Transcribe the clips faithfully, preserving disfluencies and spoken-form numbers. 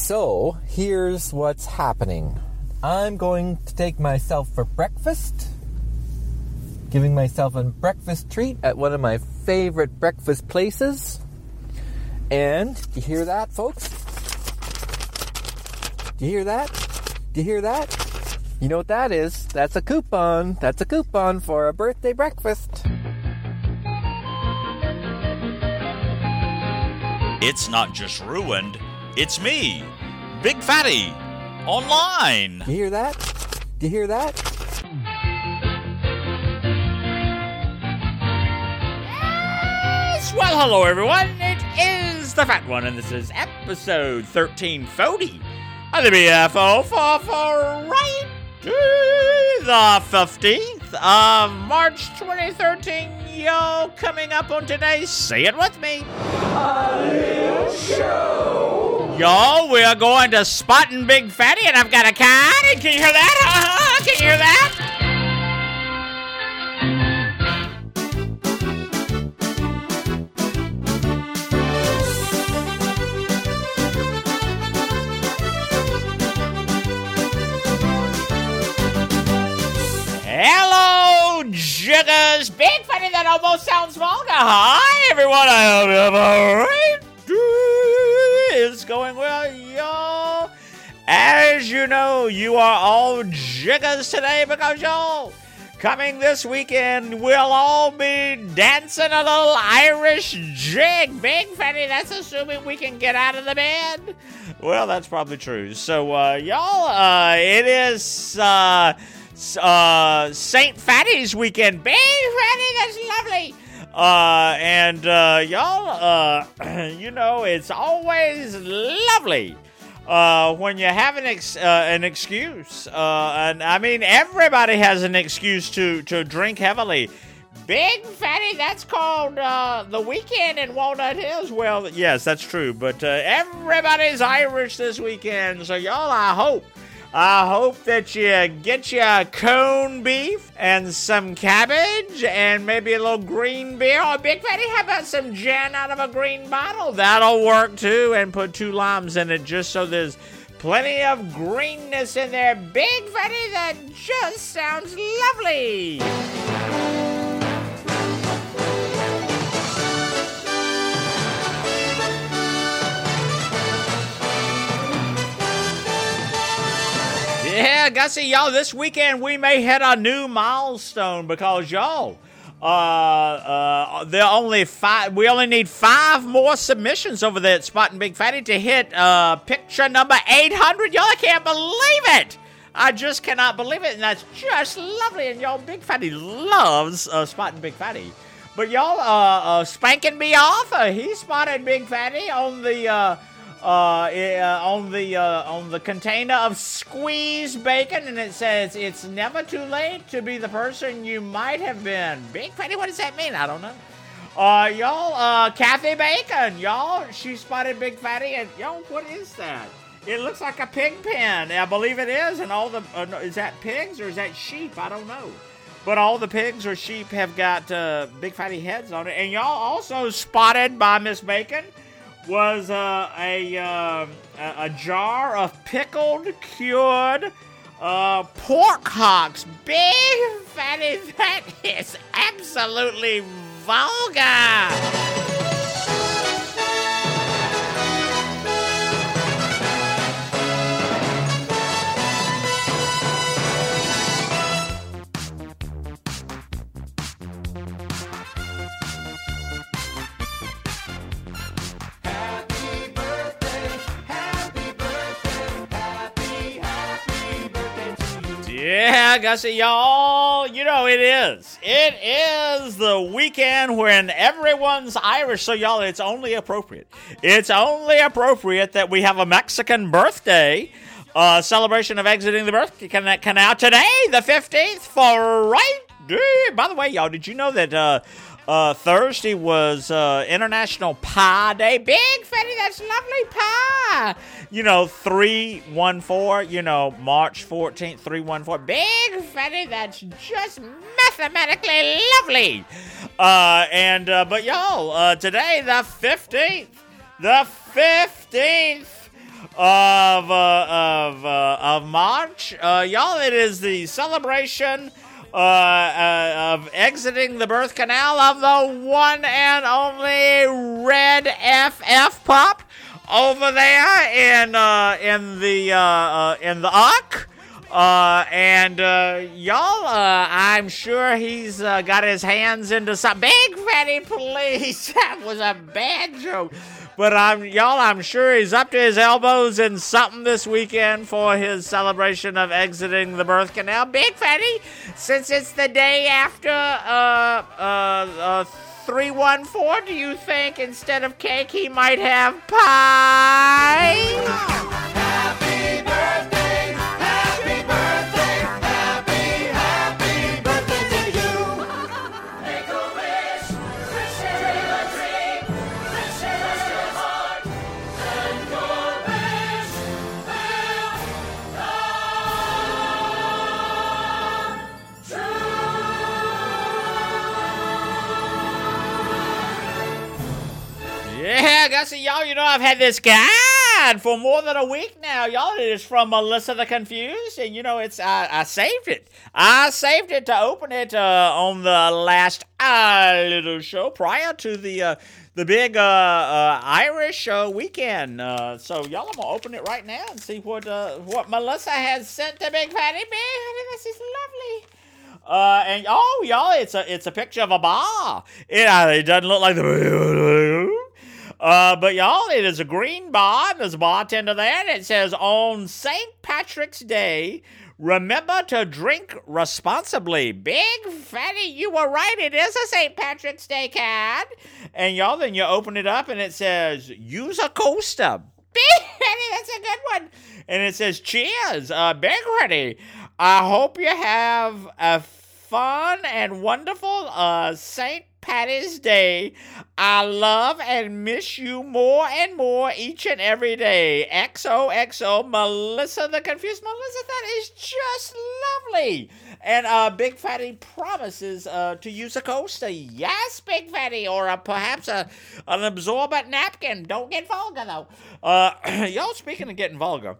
So, here's what's happening. I'm going to take myself for breakfast. Giving myself a breakfast treat at one of my favorite breakfast places. And, do you hear that, folks? Do you hear that? Do you hear that? You know what that is? That's a coupon. That's a coupon for a birthday breakfast. It's not just ruined, it's me, Big Fatty, online. Do you hear that? Do you hear that? Yes! Well, hello everyone, it is the Fat One, and this is episode thirteen forty of the B F O for, for right the fifteenth of March twenty thirteen. Yo, coming up on today's Say It With Me A Little Show. Yo, we are going to Spotting Big Fatty, and I've got a card. And can you hear that? Uh-huh. Can you hear that? Hello, Jiggers. Big Fatty that almost sounds vulgar. Hi, everyone. I hope you have a great is going well, y'all. As you know, you are all jiggers today because, y'all, coming this weekend, we'll all be dancing a little Irish jig. Big Fatty, that's assuming we can get out of the bed. Well, that's probably true. So, uh, y'all, uh, it is, uh, uh, Saint Fatty's weekend. Big Fatty, that's lovely. Uh, and, uh, y'all, uh, you know, it's always lovely, uh, when you have an ex- uh, an excuse, uh, and I mean, everybody has an excuse to, to drink heavily. Big Fatty, that's called, uh, the weekend in Walnut Hills. Well, yes, that's true, but, uh, everybody's Irish this weekend, so y'all, I hope I hope that you get your corned beef and some cabbage and maybe a little green beer. Or Big Fatty, how about some gin out of a green bottle? That'll work too, and put two limes in it just so there's plenty of greenness in there. Big Fatty, that just sounds lovely. Yeah, Gussie, y'all, this weekend we may hit a new milestone because, y'all, uh, uh, there are only five, we only need five more submissions over there at Spotting Big Fatty to hit, uh, picture number eight hundred. Y'all, I can't believe it. I just cannot believe it, and that's just lovely, and y'all, Big Fatty loves, uh, Spotting Big Fatty. But y'all, uh, uh, Spanking Me Off, uh, he spotted Big Fatty on the, uh, Uh, uh, on the uh, on the container of squeezed bacon, and it says it's never too late to be the person you might have been. Big Fatty, what does that mean? I don't know. Uh, y'all, uh, Kathy Bacon, y'all, she spotted Big Fatty, and y'all, what is that? It looks like a pig pen. I believe it is, and all the uh, is that pigs or is that sheep? I don't know. But all the pigs or sheep have got uh, Big Fatty heads on it, and y'all also spotted by Miss Bacon was uh, a, uh, a a jar of pickled, cured uh, pork hocks. Big Fatty, that is absolutely vulgar. Yeah, Gussie, y'all, you know it is. It is the weekend when everyone's Irish, so y'all, it's only appropriate. It's only appropriate that we have a Mexican birthday uh, celebration of exiting the birth canal today, the fifteenth, for right. By the way, y'all, did you know that uh, uh, Thursday was uh, International Pie Day? Big Fatty, that's lovely pie. You know, three one four, you know, March fourteenth, three one four. Big Fatty, that's just mathematically lovely. Uh, and, uh, but y'all, uh, today, the fifteenth, the fifteenth, of uh, of uh, of March. Uh, y'all, it is the celebration uh, uh, of exiting the birth canal of the one and only Red F F Pup over there in uh, in the uh, uh, in the Ark. Uh, and, uh, y'all, uh, I'm sure he's, uh, got his hands into some big fatty, please. That was a bad joke. But I'm, y'all, I'm sure he's up to his elbows in something this weekend for his celebration of exiting the birth canal. Big fatty, since it's the day after, uh, uh, uh, three one four, do you think instead of cake he might have pie? Happy birthday! Yeah, Gussie, y'all, you know I've had this guide for more than a week now. Y'all, it is from Melissa the Confused, and you know, it's I, I saved it. I saved it to open it uh, on the last uh, little show prior to the uh, the big uh, uh, Irish uh, weekend. Uh, so y'all, I'm gonna open it right now and see what uh, what Melissa has sent to Big Fatty. Big Fatty, this is lovely. Uh, and oh, y'all, it's a it's a picture of a bar. It, uh, it doesn't look like the. Uh, but y'all, it is a green bar. There's a bartender there, and it says, on Saint Patrick's Day, remember to drink responsibly. Big Fatty, you were right. It is a Saint Patrick's Day card. And y'all, then you open it up, and it says, use a coaster. Big Fatty, that's a good one. And it says, cheers, uh, Big Fatty. I hope you have a fun and wonderful uh, Saint Patty's Day. I love and miss you more and more each and every day. X O X O, Melissa the Confused. Melissa, that is just lovely. And uh, Big Fatty promises uh, to use a coaster. Yes, Big Fatty, or a, perhaps a, an absorbent napkin. Don't get vulgar, though. Uh, y'all, speaking of getting vulgar,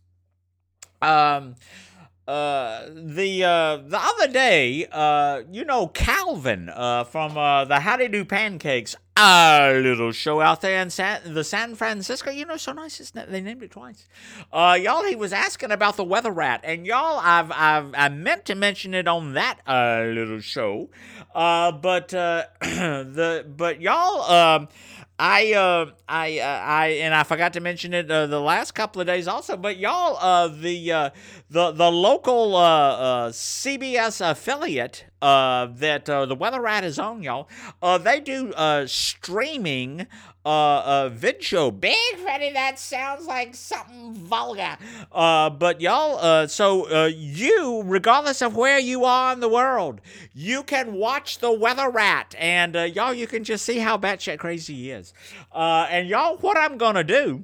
um... Uh, the, uh, the other day, uh, you know, Calvin, uh, from, uh, the Howdy Do Pancakes, our little show out there in San, the San Francisco, you know, so nice, isn't it? They named it twice. Uh, y'all, he was asking about the weather rat, and y'all, I've, I've, I meant to mention it on that, uh, little show, uh, but, uh, the, but y'all, um, I, uh, I, uh, I, and I forgot to mention it uh, the last couple of days also, but y'all, uh, the, uh, the, the local, uh, uh, C B S affiliate, uh, that, uh, the Weather Rat is on, y'all, uh, they do, uh, streaming, uh, uh, vid show. Big Fatty, that sounds like something vulgar. Uh, but y'all, uh, so, uh, you, regardless of where you are in the world, you can watch the Weather Rat, and, uh, y'all, you can just see how batshit crazy he is. Uh, and y'all, what I'm gonna do,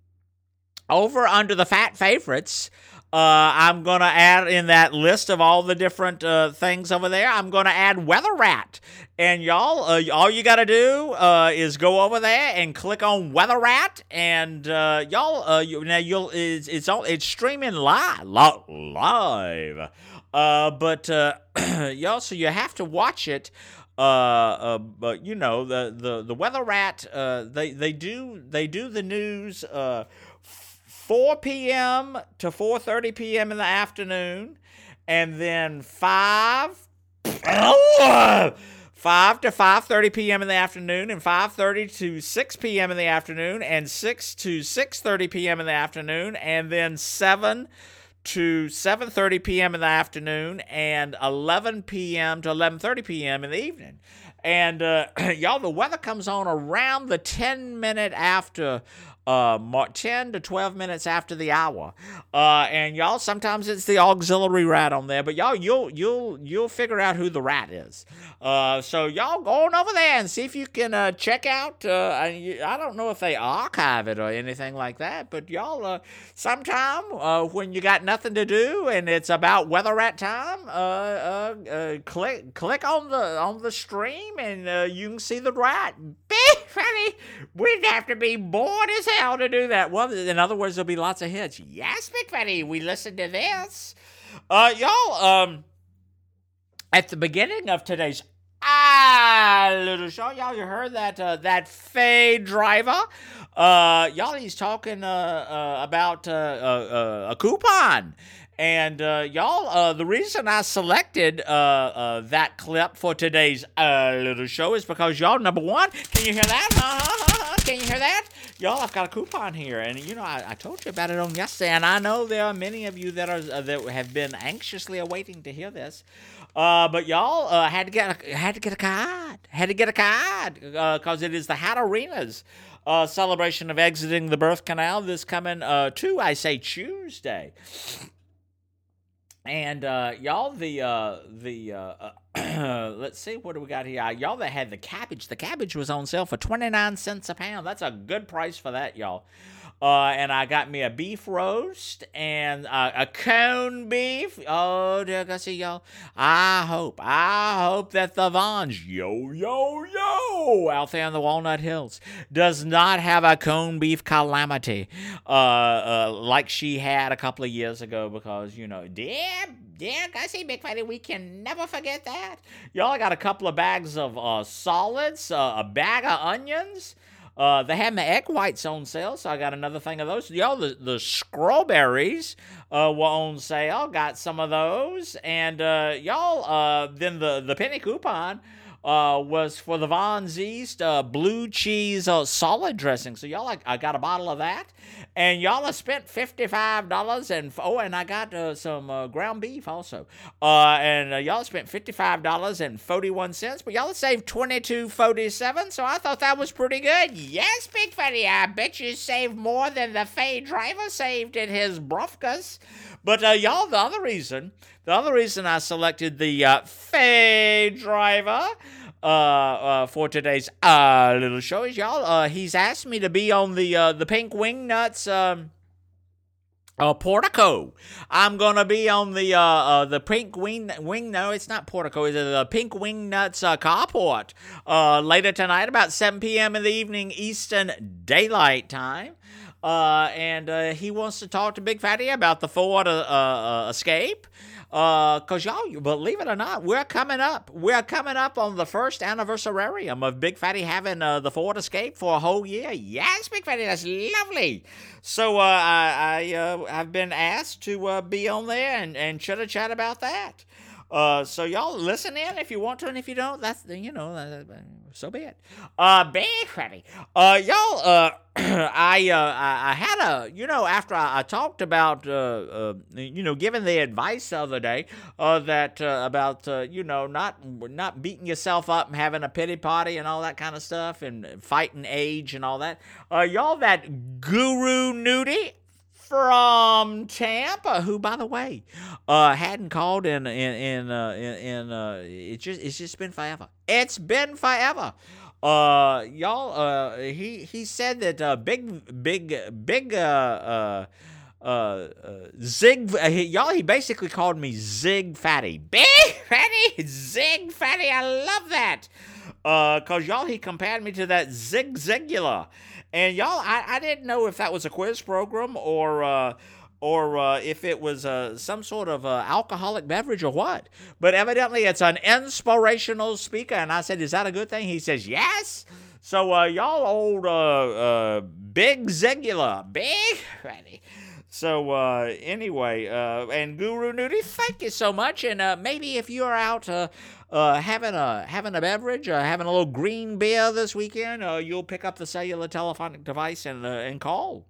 over under the Fat Favorites, Uh, I'm going to add in that list of all the different uh, things over there, I'm going to add Weather Rat. And y'all, uh, all you got to do uh, is go over there and click on Weather Rat. And uh, y'all, uh, you, now you'll it's it's, all, it's streaming live. live. Uh, but uh, y'all, so you have to watch it. Uh, uh, but you know, the, the, the Weather Rat, uh, they, they do they do the news uh four p.m. to four thirty p.m. in the afternoon, and then five, five to five thirty p.m. in the afternoon, and five thirty to six p.m. in the afternoon, and six to six thirty p.m. in the afternoon, and then seven to seven thirty p.m. in the afternoon, and eleven p.m. to eleven thirty p.m. in the evening. And uh, y'all, the weather comes on around the ten minute after Uh, ten to twelve minutes after the hour, uh, and y'all, sometimes it's the auxiliary rat on there, but y'all, you'll you'll you'll figure out who the rat is. Uh, so y'all go on over there and see if you can uh, check out. Uh, I, I don't know if they archive it or anything like that, but y'all, uh, sometime uh, when you got nothing to do and it's about Weather Rat time, uh, uh, uh, click click on the on the stream and uh, you can see the rat. Big funny. We'd have to be bored as hell to do that. Well, in other words, there'll be lots of hits. Yes, Big Fatty, we listen to this. Uh, y'all, um, at the beginning of today's Ah, little show, y'all, you heard that uh, that Faye driver? Uh, y'all, he's talking uh, uh, about uh, uh, uh, a coupon. And uh, y'all, uh, the reason I selected uh, uh, that clip for today's uh, little show is because y'all, number one, can you hear that? Uh-huh, can you hear that? Y'all, I've got a coupon here, and you know I, I told you about it on yesterday, and I know there are many of you that are uh, that have been anxiously awaiting to hear this. Uh, but y'all uh, had to get a, had to get a card, had to get a card because uh, it is the Hat Arena's uh, celebration of exiting the birth canal this coming uh, to I say Tuesday. And uh, y'all, the uh, the uh, uh, let's see, what do we got here? Uh, y'all that had the cabbage, the cabbage was on sale for twenty-nine cents a pound. That's a good price for that, y'all. Uh, and I got me a beef roast and uh, a cone beef. Oh, dear Gussie, y'all. I hope, I hope that the Vons, yo, yo, yo, out there in the Walnut Hills, does not have a cone beef calamity uh, uh, like she had a couple of years ago because, you know, dear, dear Gussie, Big Fatty, we can never forget that. Y'all, I got a couple of bags of uh, solids, uh, a bag of onions. Uh, they had my egg whites on sale, so I got another thing of those. Y'all, the, the strawberries uh, were on sale. Got some of those. And uh, y'all, uh, then the, the penny coupon uh, was for the Von Z's uh, blue cheese uh, salad dressing. So y'all, I, I got a bottle of that. And y'all have spent fifty-five dollars. And, oh, and I got uh, some uh, ground beef also. Uh, and uh, y'all spent fifty-five dollars and forty-one cents. But y'all have saved twenty-two dollars and forty-seven cents. So I thought that was pretty good. Yes, Big Fatty, I bet you saved more than the Faye driver saved in his Brofkas. But uh, y'all, the other reason, the other reason I selected the uh, Faye driver uh, uh, for today's uh, little show is, y'all, uh, he's asked me to be on the uh, the Pink Wing Nuts um, uh, portico. I'm gonna be on the uh, uh, the Pink Wing Wing. No, it's not portico. It's the Pink Wing Nuts uh, carport uh, later tonight, about seven p.m. in the evening Eastern Daylight Time. Uh, and uh, he wants to talk to Big Fatty about the Ford uh, uh, Escape. Uh, cause y'all, believe it or not, we're coming up. We're coming up on the first anniversarium of Big Fatty having uh, the Ford Escape for a whole year. Yes, Big Fatty, that's lovely. So uh, I, I uh, I've been asked to uh, be on there and and chitter chat about that. Uh, so y'all listen in if you want to, and if you don't, that's, you know, uh, so be it. Uh, Big Fatty. Uh, y'all, uh, I, uh, I, I had a, you know, after I, I talked about, uh, uh, you know, giving the advice the other day, uh, that, uh, about, uh, you know, not, not beating yourself up and having a pity party and all that kind of stuff and fighting age and all that. Uh, y'all, that Guru Nudie from Tampa, who, by the way, uh, hadn't called in in in uh, in, in uh, it just it's just been forever. It's been forever. Uh, y'all, uh, he he said that uh, big big big uh uh uh, uh Zig uh, he, y'all he basically called me Zig Fatty. Big Fatty, Zig Fatty. I love that. Uh, cause y'all he compared me to that Zig Zigula. And y'all, I, I didn't know if that was a quiz program or uh, or uh, if it was uh, some sort of uh, alcoholic beverage or what. But evidently it's an inspirational speaker. And I said, is that a good thing? He says, yes. So uh, y'all old uh, uh, Big Zigula, Big Fatty. So uh, anyway, uh, and Guru Nudie, thank you so much. And uh, maybe if you're out uh, uh, having a having a beverage, uh, having a little green beer this weekend, uh, you'll pick up the cellular telephonic device and uh, and call.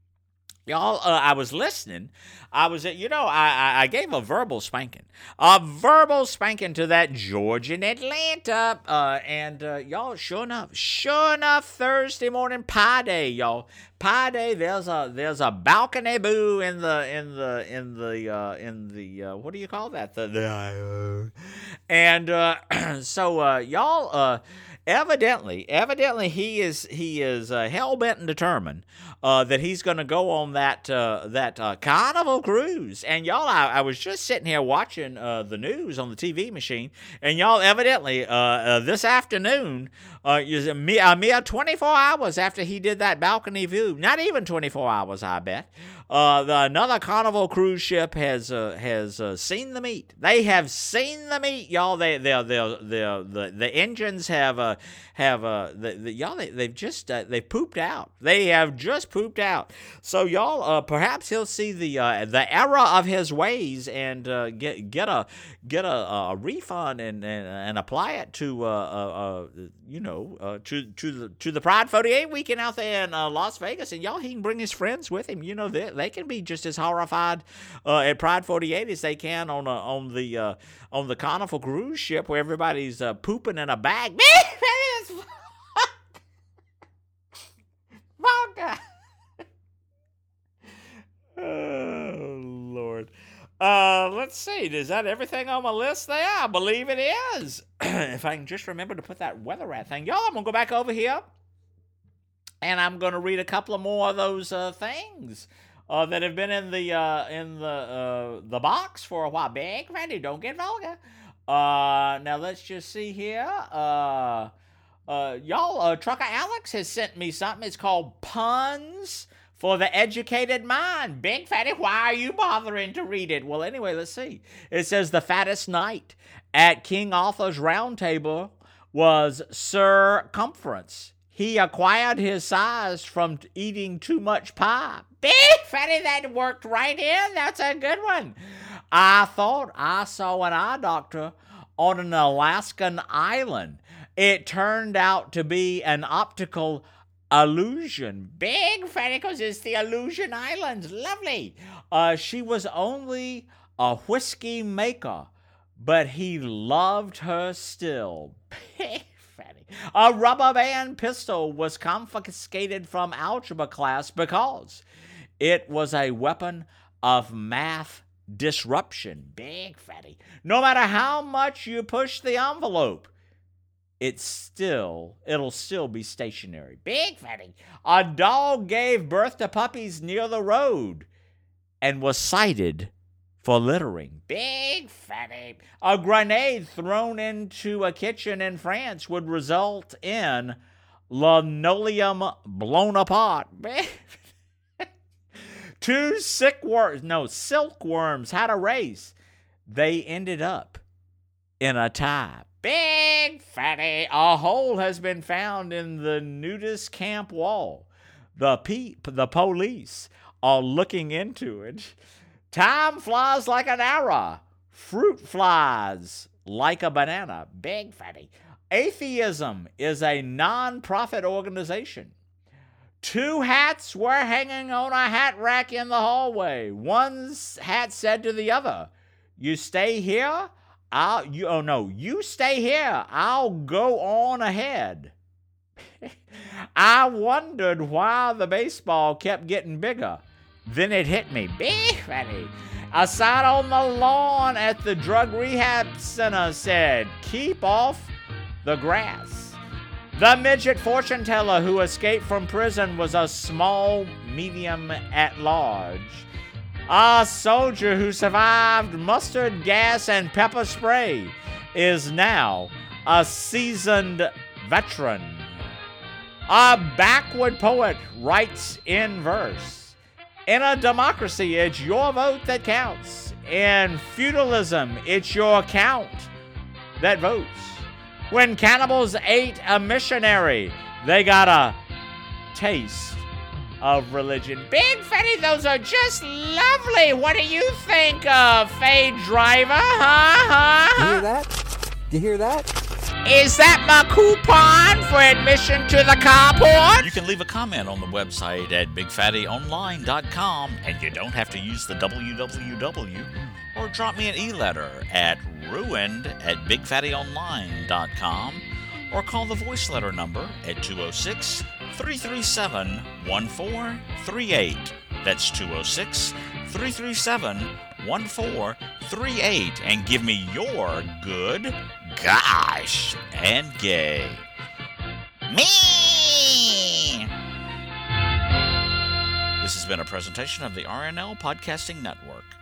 Y'all, uh, I was listening. I was, you know, I, I gave a verbal spanking, a verbal spanking to that Georgian Atlanta, uh, and uh, y'all, sure enough, sure enough, Thursday morning pie day, y'all, pie day. There's a there's a balcony boo in the in the in the uh, in the uh, what do you call that? The, the uh, and uh, so uh, y'all. Uh, evidently, evidently, he is he is uh, hell bent and determined uh, that he's going to go on that uh, that uh, Carnival cruise. And y'all, I, I was just sitting here watching uh, the news on the T V machine, and y'all, evidently, uh, uh, this afternoon, uh, is a mere, a mere twenty-four hours after he did that balcony view, not even twenty-four hours, I bet. Uh, the, another Carnival cruise ship has uh, has uh, seen the meat. They have seen the meat, y'all. They they they the the engines have uh, have uh, the, the, y'all. They, they've just uh, they've pooped out. They have just pooped out. So y'all, uh, perhaps he'll see the uh, the error of his ways and uh, get get a get a, a refund and, and and apply it to uh, uh, uh you know uh, to to the to the Pride forty-eight weekend out there in uh, Las Vegas. And y'all, he can bring his friends with him. You know that. They can be just as horrified uh, at Pride forty-eight as they can on a, on the uh, on the Carnival cruise ship where everybody's uh, pooping in a bag. Oh Lord. Uh, let's see. Is that everything on my list there? I believe it is. If I can just remember to put that weather rat thing, y'all, I'm gonna go back over here and I'm gonna read a couple of more of those uh, things. Uh, that have been in the uh, in the uh, the box for a while. Big Freddy, don't get vulgar. Uh, now let's just see here. Uh, uh, y'all, uh, Trucker Alex has sent me something. It's called Puns for the Educated Mind. Big Fatty, why are you bothering to read it? Well, anyway, let's see. It says the fattest knight at King Arthur's round table was Sir Cumference. He acquired his size from t- eating too much pie. Big Fatty, that worked right in. That's a good one. I thought I saw an eye doctor on an Alaskan island. It turned out to be an optical illusion. Big Fatty, because it's the Illusion Islands. Lovely. Uh, she was only a whiskey maker, but he loved her still. Big Fatty. A rubber band pistol was confiscated from algebra class because it was a weapon of math disruption. Big Fatty. No matter how much you push the envelope, it's still, it'll still be stationary. Big Fatty. A dog gave birth to puppies near the road and was cited for littering. Big Fatty. A grenade thrown into a kitchen in France would result in linoleum blown apart. Big Two sick worms, no, silkworms had a race. They ended up in a tie. Big Fatty. A hole has been found in the nudist camp wall. The peep, the police are looking into it. Time flies like an arrow. Fruit flies like a banana. Big Fatty. Atheism is a non-profit organization. Two hats were hanging on a hat rack in the hallway. One hat said to the other, "You stay here, I'll, you, oh no, you stay here, I'll go on ahead." I wondered why the baseball kept getting bigger. Then it hit me. Big Fatty. A sign on the lawn at the drug rehab center said, "Keep off the grass." The midget fortune teller who escaped from prison was a small medium at large. A soldier who survived mustard gas and pepper spray is now a seasoned veteran. A backward poet writes in verse. In a democracy, it's your vote that counts. In feudalism, it's your count that votes. When cannibals ate a missionary, they got a taste of religion. Big Fatty, those are just lovely. What do you think, uh, Faye Driver? Huh? Huh? You hear that? Do you hear that? Is that my coupon for admission to the carport? You can leave a comment on the website at big fatty online dot com, and you don't have to use the w w w, or drop me an e-letter at ruined at big fatty online dot com, or call the voice letter number at two oh six, three three seven, one four three eight. That's two oh six, three three seven, one four three eight, and give me your good, gosh, and gay. Me! This has been a presentation of the R N L Podcasting Network.